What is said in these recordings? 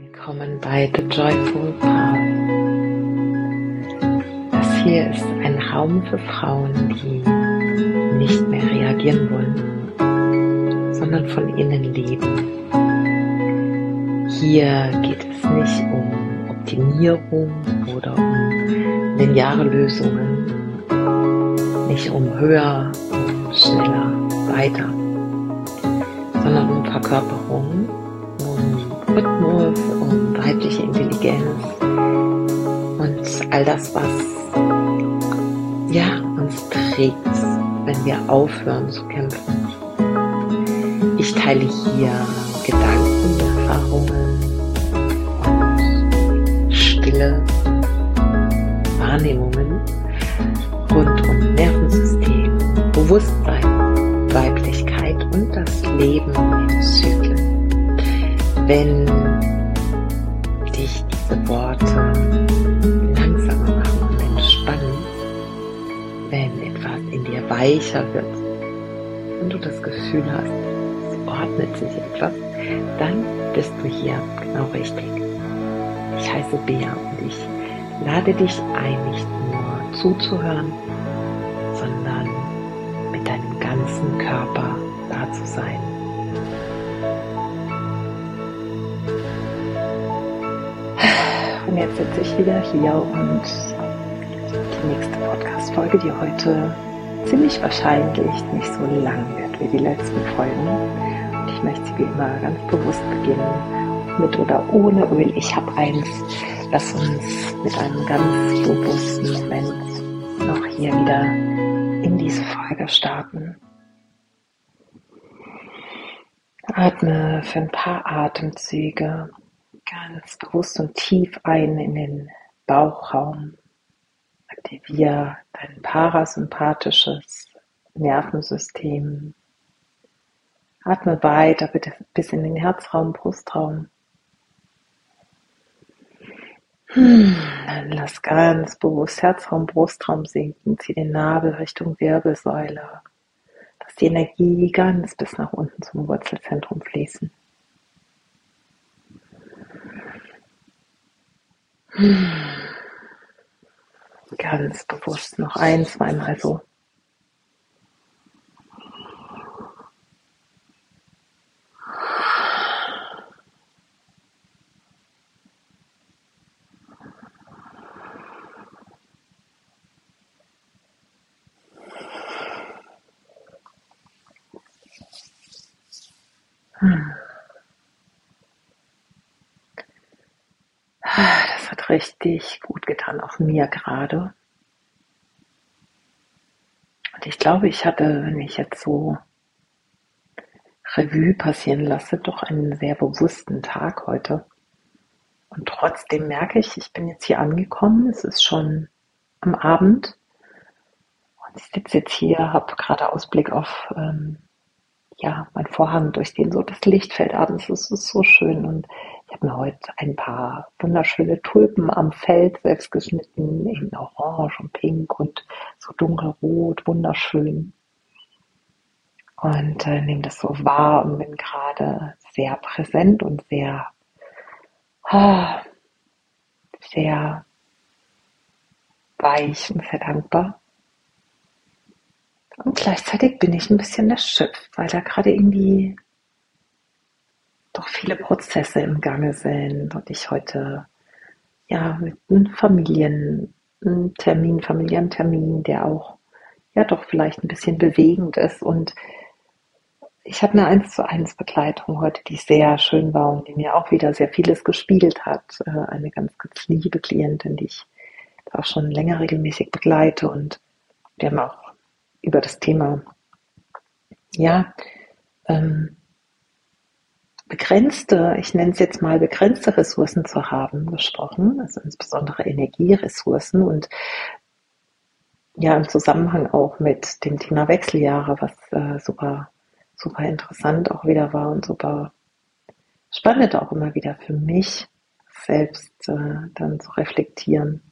Willkommen bei The Joyful Path. Das hier ist ein Raum für Frauen, die nicht mehr reagieren wollen, sondern von innen leben. Hier geht es nicht um Optimierung oder um lineare Lösungen, nicht um höher, um schneller, weiter, sondern um Verkörperung, um Rhythmus, um weibliche Intelligenz und all das, was uns trägt, wenn wir aufhören zu kämpfen. Ich teile hier Gedanken, Erfahrungen und stille Wahrnehmungen rund um Nervensystem, Bewusstsein, Weiblichkeit und das Leben in Zyklen. Wenn dich diese Worte langsamer machen und entspannen, wenn etwas in dir weicher wird und du das Gefühl hast, es ordnet sich etwas, dann bist du hier genau richtig. Ich heiße Bea und ich lade dich ein, nicht nur zuzuhören, sondern mit deinem ganzen Körper da zu sein. Und jetzt sitze ich wieder hier und die nächste Podcast-Folge, die heute ziemlich wahrscheinlich nicht so lang wird wie die letzten Folgen. Und ich möchte sie wie immer ganz bewusst beginnen, mit oder ohne Öl. Ich habe eins. Lass uns mit einem ganz bewussten Moment noch hier wieder in diese Folge starten. Atme für ein paar Atemzüge ganz bewusst und tief ein in den Bauchraum. Aktiviere dein parasympathisches Nervensystem. Atme weiter bitte bis in den Herzraum, Brustraum. Dann lass ganz bewusst Herzraum, Brustraum sinken. Zieh den Nabel Richtung Wirbelsäule. Lass die Energie ganz bis nach unten zum Wurzelzentrum fließen. Ganz bewusst noch ein-, zweimal so. Das hat richtig gut getan, auch mir gerade. Und ich glaube, ich hatte, wenn ich jetzt so Revue passieren lasse, doch einen sehr bewussten Tag heute. Und trotzdem merke ich bin jetzt hier angekommen, es ist schon am Abend. Und ich sitze jetzt hier, habe gerade Ausblick auf mein Vorhang, durch den so das Licht fällt abends. Es ist so schön und ich habe mir heute ein paar wunderschöne Tulpen am Feld selbst geschnitten, in Orange und Pink und so dunkelrot, wunderschön. Und nehme das so wahr und bin gerade sehr präsent und sehr weich und sehr dankbar. Und gleichzeitig bin ich ein bisschen erschöpft, weil da gerade irgendwie doch viele Prozesse im Gange sind und ich heute mit einem familiären Termin, der auch doch vielleicht ein bisschen bewegend ist. Und ich habe eine 1:1 Begleitung heute, die sehr schön war und die mir auch wieder sehr vieles gespiegelt hat. Eine ganz, ganz liebe Klientin, die ich auch schon länger regelmäßig begleite, und wir haben auch über das Thema begrenzte, ich nenne es jetzt mal begrenzte Ressourcen zu haben, gesprochen, also insbesondere Energieressourcen, und im Zusammenhang auch mit dem Thema Wechseljahre, was super, super interessant auch wieder war und super spannend auch immer wieder für mich selbst dann zu reflektieren.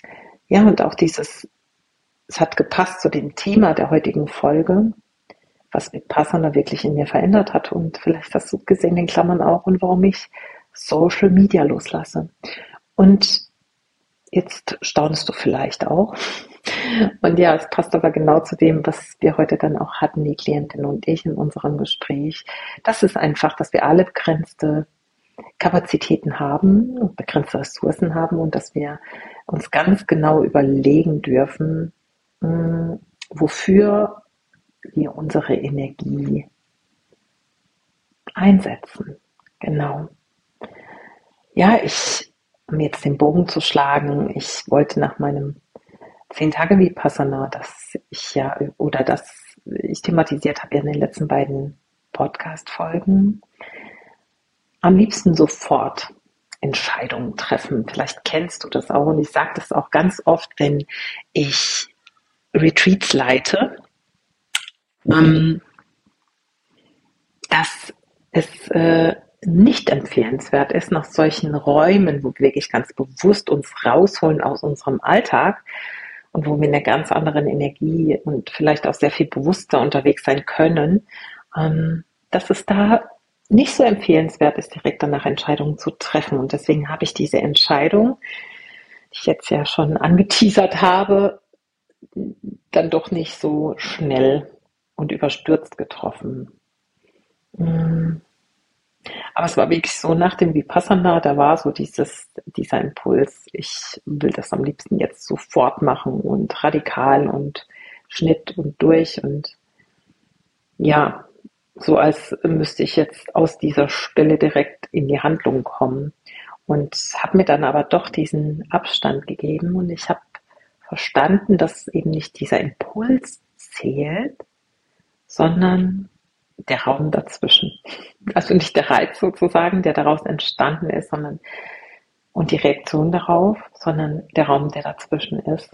Und auch es hat gepasst zu dem Thema der heutigen Folge, was Vipassana wirklich in mir verändert hat. Und vielleicht hast du gesehen, in Klammern auch, und warum ich Social Media loslasse. Und jetzt staunst du vielleicht auch. Und ja, es passt aber genau zu dem, was wir heute dann auch hatten, die Klientin und ich in unserem Gespräch. Das ist einfach, dass wir alle begrenzte Kapazitäten haben und begrenzte Ressourcen haben und dass wir uns ganz genau überlegen dürfen, wofür wir unsere Energie einsetzen. Genau. Ja, um jetzt den Bogen zu schlagen, ich wollte nach meinem 10 Tage Vipassana, das ich thematisiert habe ja in den letzten beiden Podcast-Folgen, am liebsten sofort Entscheidungen treffen. Vielleicht kennst du das auch und ich sage das auch ganz oft, wenn ich Retreats leite, dass es nicht empfehlenswert ist, nach solchen Räumen, wo wir wirklich ganz bewusst uns rausholen aus unserem Alltag und wo wir in einer ganz anderen Energie und vielleicht auch sehr viel bewusster unterwegs sein können, dass es da nicht so empfehlenswert ist, direkt danach Entscheidungen zu treffen. Und deswegen habe ich diese Entscheidung, die ich jetzt ja schon angeteasert habe, dann doch nicht so schnell und überstürzt getroffen. Aber es war wirklich so nach dem Vipassana, da war so dieser Impuls, ich will das am liebsten jetzt sofort machen und radikal und Schnitt und durch und ja, so als müsste ich jetzt aus dieser Stille direkt in die Handlung kommen und habe mir dann aber doch diesen Abstand gegeben und ich habe verstanden, dass eben nicht dieser Impuls zählt, sondern der Raum dazwischen. Also nicht der Reiz sozusagen, der daraus entstanden ist, und die Reaktion darauf, sondern der Raum, der dazwischen ist.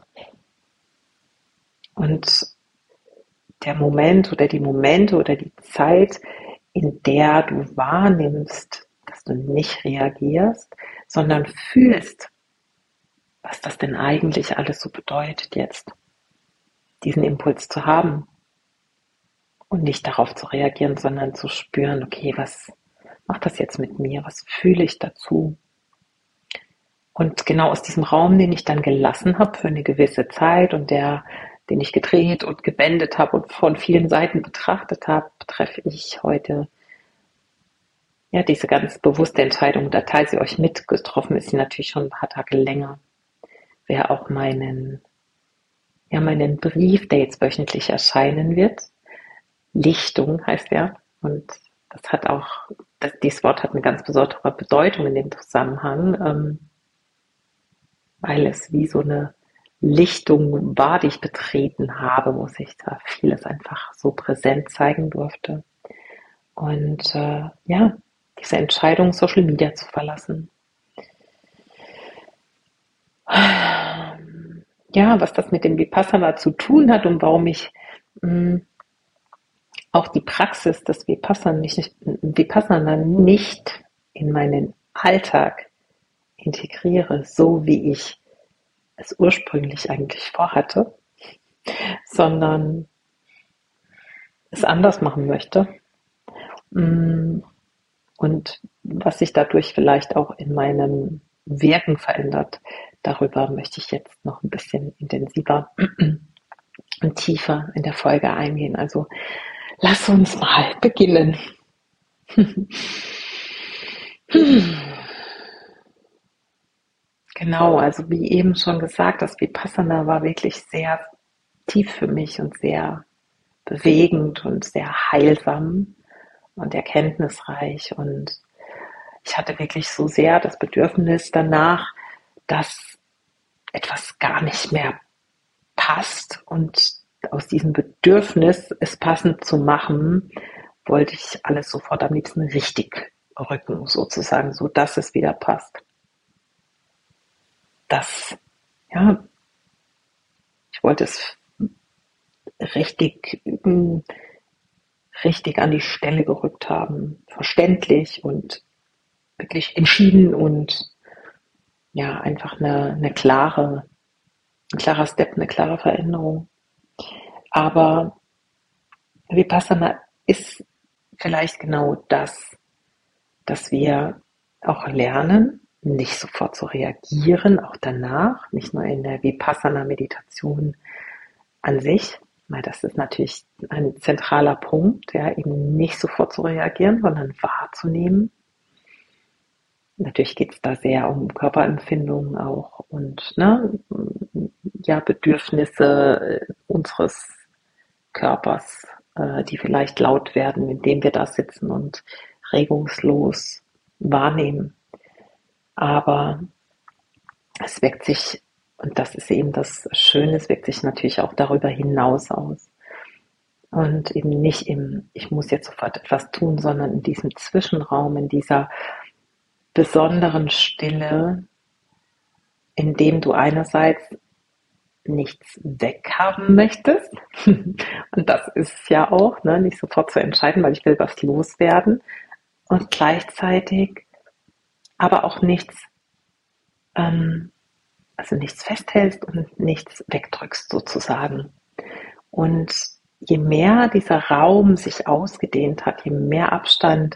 Und der Moment oder die Momente oder die Zeit, in der du wahrnimmst, dass du nicht reagierst, sondern fühlst, was das denn eigentlich alles so bedeutet jetzt, diesen Impuls zu haben. Und nicht darauf zu reagieren, sondern zu spüren, okay, was macht das jetzt mit mir? Was fühle ich dazu? Und genau aus diesem Raum, den ich dann gelassen habe für eine gewisse Zeit und den ich gedreht und gewendet habe und von vielen Seiten betrachtet habe, treffe ich heute ja diese ganz bewusste Entscheidung. Da teile sie euch mit. Getroffen ist sie natürlich schon ein paar Tage länger. Wer auch meinen Brief, der jetzt wöchentlich erscheinen wird, Lichtung heißt er, und dieses Wort hat eine ganz besondere Bedeutung in dem Zusammenhang, weil es wie so eine Lichtung war, die ich betreten habe, wo sich da vieles einfach so präsent zeigen durfte. Und diese Entscheidung, Social Media zu verlassen. Ja, was das mit dem Vipassana zu tun hat und warum ich auch die Praxis des Vipassana nicht in meinen Alltag integriere, so wie ich es ursprünglich eigentlich vorhatte, sondern es anders machen möchte. Und was sich dadurch vielleicht auch in meinem Wirken verändert, darüber möchte ich jetzt noch ein bisschen intensiver und tiefer in der Folge eingehen. Also lass uns mal beginnen. Genau, also wie eben schon gesagt, das Vipassana war wirklich sehr tief für mich und sehr bewegend und sehr heilsam und erkenntnisreich. Und ich hatte wirklich so sehr das Bedürfnis danach, dass etwas gar nicht mehr passt. Und aus diesem Bedürfnis, es passend zu machen, wollte ich alles sofort am liebsten richtig rücken, sozusagen, so dass es wieder passt. Ich wollte es richtig an die Stelle gerückt haben, verständlich und wirklich entschieden und ja, einfach ein klarer Step, eine klare Veränderung. Aber Vipassana ist vielleicht genau das, dass wir auch lernen, nicht sofort zu reagieren, auch danach, nicht nur in der Vipassana-Meditation an sich, weil das ist natürlich ein zentraler Punkt, ja, eben nicht sofort zu reagieren, sondern wahrzunehmen. Natürlich geht es da sehr um Körperempfindungen auch und ja, Bedürfnisse unseres Körpers, die vielleicht laut werden, indem wir da sitzen und regungslos wahrnehmen. Aber es wirkt sich, und das ist eben das Schöne, es wirkt sich natürlich auch darüber hinaus aus. Und eben nicht ich muss jetzt sofort etwas tun, sondern in diesem Zwischenraum, in dieser besonderen Stille, in dem du einerseits nichts weghaben möchtest. Und das ist es ja auch, ne? Nicht sofort zu entscheiden, weil ich will was loswerden. Und gleichzeitig aber auch nichts, also nichts festhältst und nichts wegdrückst sozusagen. Und je mehr dieser Raum sich ausgedehnt hat, je mehr Abstand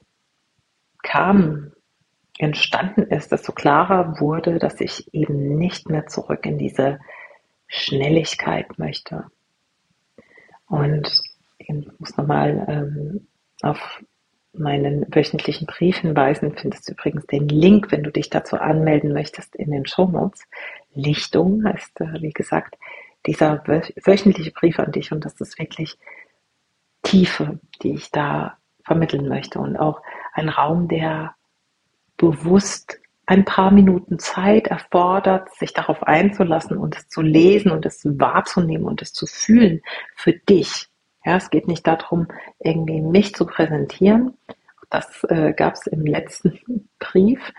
entstanden ist, desto klarer wurde, dass ich eben nicht mehr zurück in diese Schnelligkeit möchte. Und ich muss nochmal auf meinen wöchentlichen Brief hinweisen. Findest du übrigens den Link, wenn du dich dazu anmelden möchtest, in den Shownotes. Lichtung heißt, wie gesagt, dieser wöchentliche Brief an dich, und das ist wirklich Tiefe, die ich da vermitteln möchte, und auch ein Raum, der bewusst ein paar Minuten Zeit erfordert, sich darauf einzulassen und es zu lesen und es wahrzunehmen und es zu fühlen für dich. Ja, es geht nicht darum, irgendwie mich zu präsentieren. Das gab es im letzten Brief.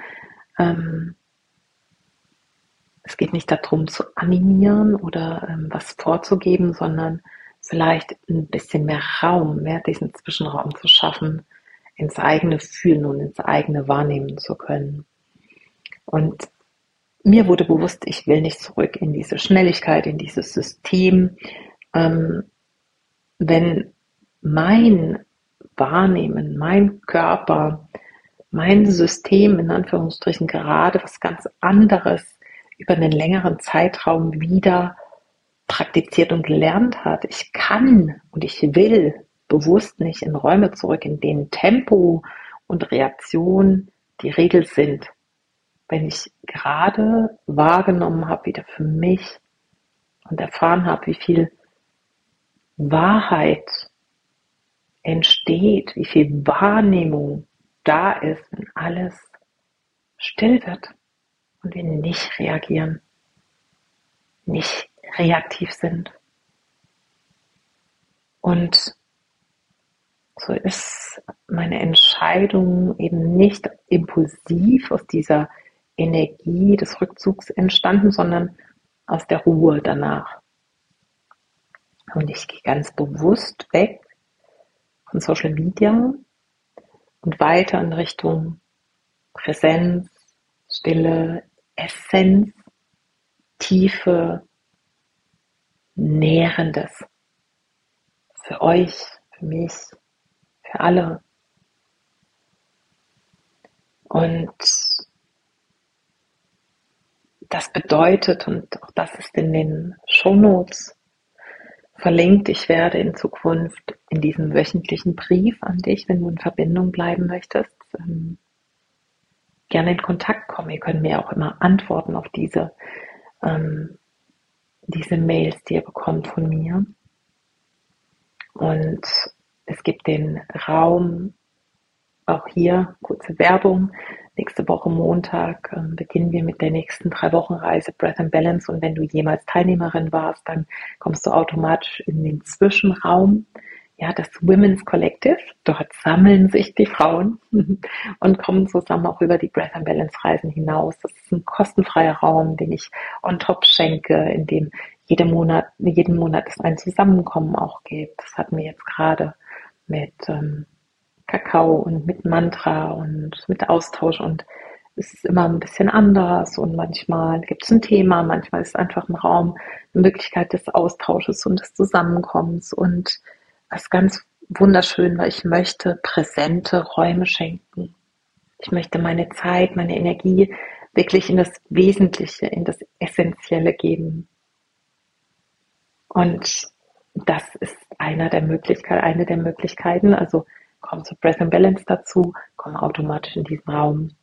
Es geht nicht darum, zu animieren oder was vorzugeben, sondern vielleicht ein bisschen mehr Raum, mehr diesen Zwischenraum zu schaffen, ins eigene Fühlen und ins eigene Wahrnehmen zu können. Und mir wurde bewusst, ich will nicht zurück in diese Schnelligkeit, in dieses System. Wenn mein Wahrnehmen, mein Körper, mein System in Anführungsstrichen gerade was ganz anderes über einen längeren Zeitraum wieder praktiziert und gelernt hat. Ich kann und ich will bewusst nicht in Räume zurück, in denen Tempo und Reaktion die Regel sind. Wenn ich gerade wahrgenommen habe, wieder für mich, und erfahren habe, wie viel Wahrheit entsteht, wie viel Wahrnehmung da ist, wenn alles still wird und wir nicht reagieren, nicht reaktiv sind. Und so ist meine Entscheidung eben nicht impulsiv aus dieser Energie des Rückzugs entstanden, sondern aus der Ruhe danach. Und ich gehe ganz bewusst weg von Social Media und weiter in Richtung Präsenz, Stille, Essenz, Tiefe, Nährendes. Für euch, für mich, für alle. Und das bedeutet, und auch das ist in den Shownotes verlinkt, ich werde in Zukunft in diesem wöchentlichen Brief an dich, wenn du in Verbindung bleiben möchtest, gerne in Kontakt kommen. Ihr könnt mir auch immer antworten auf diese Mails, die ihr bekommt von mir. Und es gibt den Raum, auch hier kurze Werbung. Nächste Woche Montag beginnen wir mit der nächsten 3-Wochen-Reise Breath and Balance. Und wenn du jemals Teilnehmerin warst, dann kommst du automatisch in den Zwischenraum, ja, das Women's Collective. Dort sammeln sich die Frauen und kommen zusammen auch über die Breath and Balance Reisen hinaus. Das ist ein kostenfreier Raum, den ich on top schenke, in dem jeden Monat es ein Zusammenkommen auch gibt. Das hatten wir jetzt gerade mit Kakao und mit Mantra und mit Austausch, und es ist immer ein bisschen anders, und manchmal gibt es ein Thema, manchmal ist es einfach ein Raum, eine Möglichkeit des Austausches und des Zusammenkommens, und ist ganz wunderschön, weil ich möchte präsente Räume schenken. Ich möchte meine Zeit, meine Energie wirklich in das Wesentliche, in das Essentielle geben. Und das ist eine der Möglichkeiten. Also komm zu Breath and Balance dazu, komm automatisch in diesen Raum.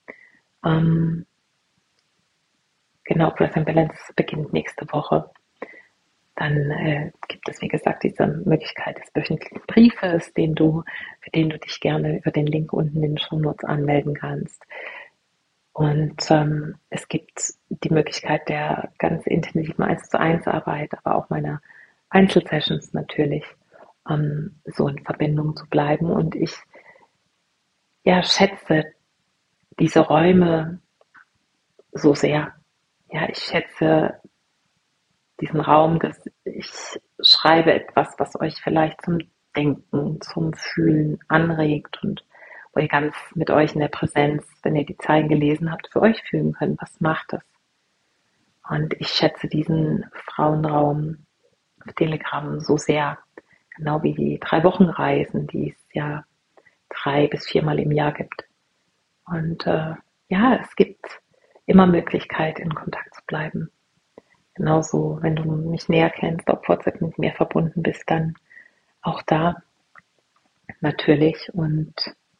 Genau, Breath and Balance beginnt nächste Woche. Dann gibt es, wie gesagt, diese Möglichkeit des wöchentlichen Briefes, für den du dich gerne über den Link unten in den Shownotes anmelden kannst. Und es gibt die Möglichkeit der ganz intensiven 1:1 Arbeit, aber auch meiner Einzelsessions natürlich, so in Verbindung zu bleiben. Und ich schätze diese Räume so sehr. Ja, ich schätze diesen Raum, dass ich schreibe etwas, was euch vielleicht zum Denken, zum Fühlen anregt und wo ihr ganz mit euch in der Präsenz, wenn ihr die Zeilen gelesen habt, für euch fühlen könnt, was macht das? Und ich schätze diesen Frauenraum auf Telegram so sehr, genau wie die 3-Wochen-Reisen, die es ja 3 bis 4 Mal im Jahr gibt. Und es gibt immer Möglichkeit, in Kontakt zu bleiben. Genauso, wenn du mich näher kennst, auf WhatsApp mit mir verbunden bist, dann auch da natürlich. Und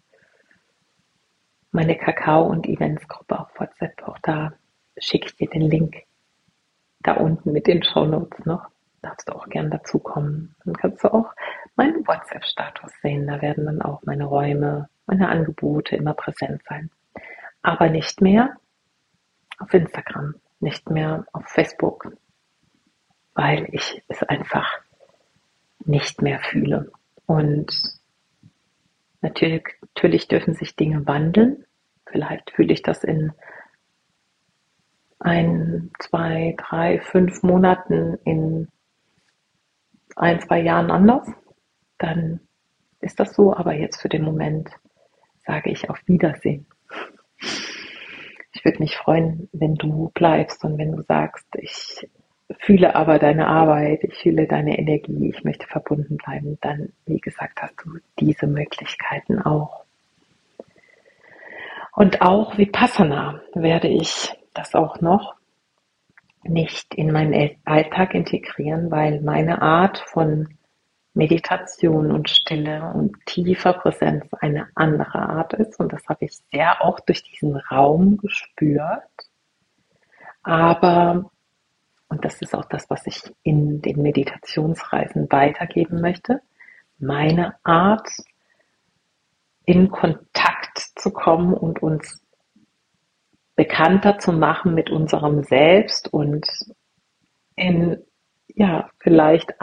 meine Kakao- und Eventsgruppe auf WhatsApp, auch da schicke ich dir den Link da unten mit den Shownotes noch. Darfst du auch gern dazukommen. Dann kannst du auch meinen WhatsApp-Status sehen. Da werden dann auch meine Räume, meine Angebote immer präsent sein. Aber nicht mehr auf Instagram, nicht mehr auf Facebook, weil ich es einfach nicht mehr fühle. Und natürlich dürfen sich Dinge wandeln. Vielleicht fühle ich das in 1, 2, 3, 5 Monaten, in 1, 2 Jahren anders. Dann ist das so, aber jetzt für den Moment sage ich auf Wiedersehen. Ich würde mich freuen, wenn du bleibst und wenn du sagst, ich fühle aber deine Arbeit, ich fühle deine Energie, ich möchte verbunden bleiben, dann, wie gesagt, hast du diese Möglichkeiten auch. Und auch Vipassana werde ich das auch noch nicht in meinen Alltag integrieren, weil meine Art von Meditation und Stille und tiefer Präsenz eine andere Art ist. Und das habe ich sehr auch durch diesen Raum gespürt. Aber, und das ist auch das, was ich in den Meditationsreisen weitergeben möchte, meine Art, in Kontakt zu kommen und uns bekannter zu machen mit unserem Selbst und in, vielleicht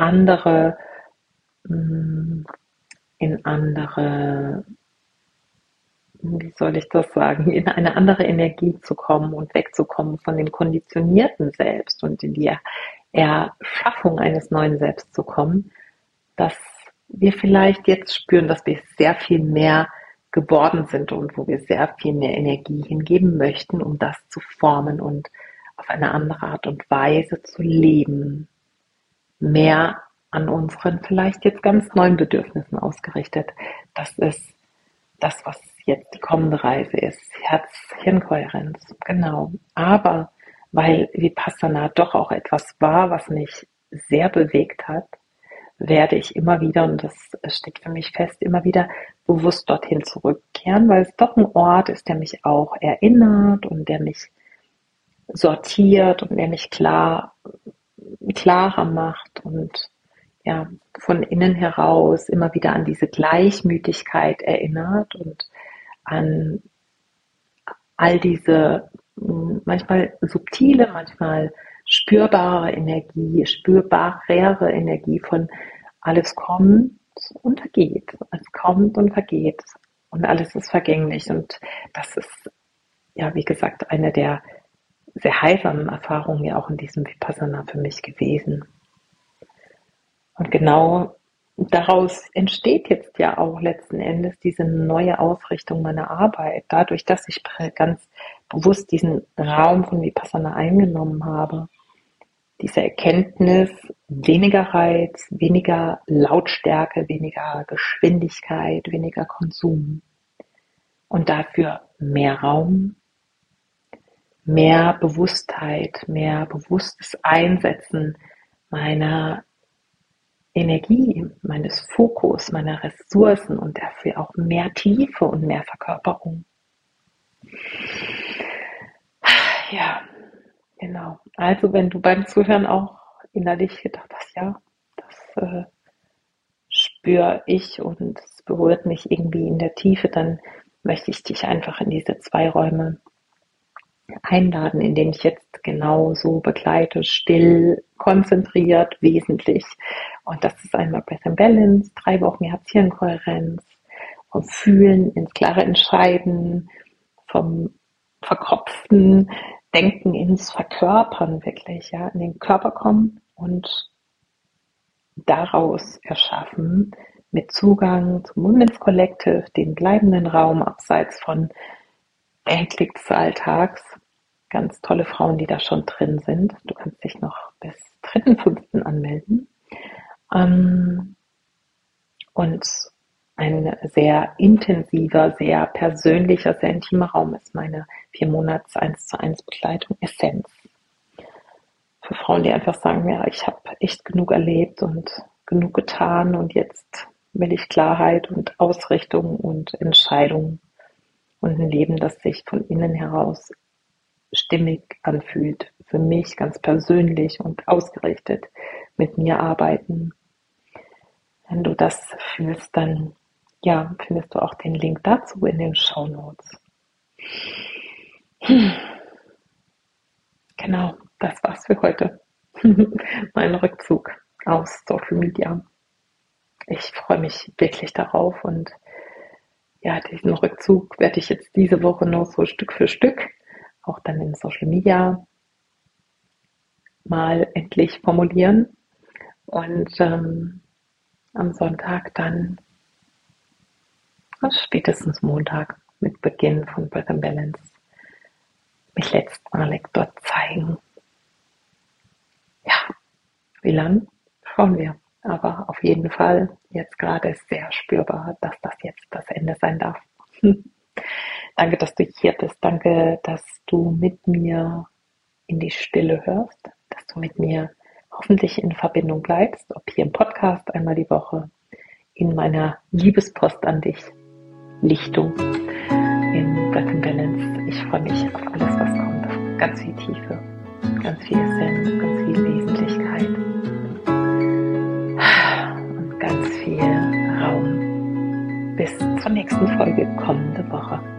wie soll ich das sagen, in eine andere Energie zu kommen und wegzukommen von dem konditionierten Selbst und in die Erschaffung eines neuen Selbst zu kommen, dass wir vielleicht jetzt spüren, dass wir sehr viel mehr geworden sind und wo wir sehr viel mehr Energie hingeben möchten, um das zu formen und auf eine andere Art und Weise zu leben. Mehr an unseren vielleicht jetzt ganz neuen Bedürfnissen ausgerichtet. Das ist das, was jetzt die kommende Reise ist. Herz-Hirn-Kohärenz, genau. Aber weil Vipassana doch auch etwas war, was mich sehr bewegt hat, werde ich immer wieder, und das steht für mich fest, immer wieder bewusst dorthin zurückkehren, weil es doch ein Ort ist, der mich auch erinnert und der mich sortiert und der mich klarer macht und von innen heraus immer wieder an diese Gleichmütigkeit erinnert und an all diese manchmal subtile, manchmal spürbarere Energie von alles kommt und vergeht. Es kommt und vergeht und alles ist vergänglich. Und das ist, wie gesagt, eine der sehr heilsamen Erfahrungen ja auch in diesem Vipassana für mich gewesen. Und genau daraus entsteht jetzt ja auch letzten Endes diese neue Ausrichtung meiner Arbeit. Dadurch, dass ich ganz bewusst diesen Raum von Vipassana eingenommen habe, diese Erkenntnis, weniger Reiz, weniger Lautstärke, weniger Geschwindigkeit, weniger Konsum und dafür mehr Raum, mehr Bewusstheit, mehr bewusstes Einsetzen meiner Energie, meines Fokus, meiner Ressourcen und dafür auch mehr Tiefe und mehr Verkörperung. Ja, genau. Also wenn du beim Zuhören auch innerlich gedacht hast, ja, das spüre ich und es berührt mich irgendwie in der Tiefe, dann möchte ich dich einfach in diese 2 Räume einladen, in denen ich jetzt genauso begleite, still, konzentriert, wesentlich. Und das ist einmal Breath and Balance, 3 Wochen Herz-Hirn-Kohärenz, vom Fühlen ins klare Entscheiden, vom verkopften Denken ins Verkörpern wirklich, ja, in den Körper kommen und daraus erschaffen, mit Zugang zum Women's Collective, dem bleibenden Raum abseits von der Hektik des Alltags. Ganz tolle Frauen, die da schon drin sind. Du kannst dich noch bis 3.5. anmelden. Und ein sehr intensiver, sehr persönlicher, sehr intimer Raum ist meine 4 Monats 1:1 Begleitung Essenz. Für Frauen, die einfach sagen, ja, ich habe echt genug erlebt und genug getan und jetzt will ich Klarheit und Ausrichtung und Entscheidung und ein Leben, das sich von innen heraus stimmig anfühlt, für mich ganz persönlich und ausgerichtet mit mir arbeiten. Wenn du das fühlst, dann ja, findest du auch den Link dazu in den Shownotes. Genau, das war's für heute. Mein Rückzug aus Social Media. Ich freue mich wirklich darauf und ja, diesen Rückzug werde ich jetzt diese Woche noch so Stück für Stück auch dann in Social Media mal endlich formulieren und am Sonntag dann spätestens Montag mit Beginn von Breath and Balance mich letztmalig dort zeigen. Ja, wie lang? Schauen wir. Aber auf jeden Fall jetzt gerade ist sehr spürbar, dass das jetzt das Ende sein darf. Danke, dass du hier bist. Danke, dass du mit mir in die Stille hörst, dass du mit mir hoffentlich in Verbindung bleibst, ob hier im Podcast einmal die Woche, in meiner Liebespost an dich, Lichtung, in Breath and Balance. Ich freue mich auf alles, was kommt. Ganz viel Tiefe, ganz viel Essenz, ganz viel Wesentlichkeit und ganz viel Raum. Bis zur nächsten Folge kommende Woche.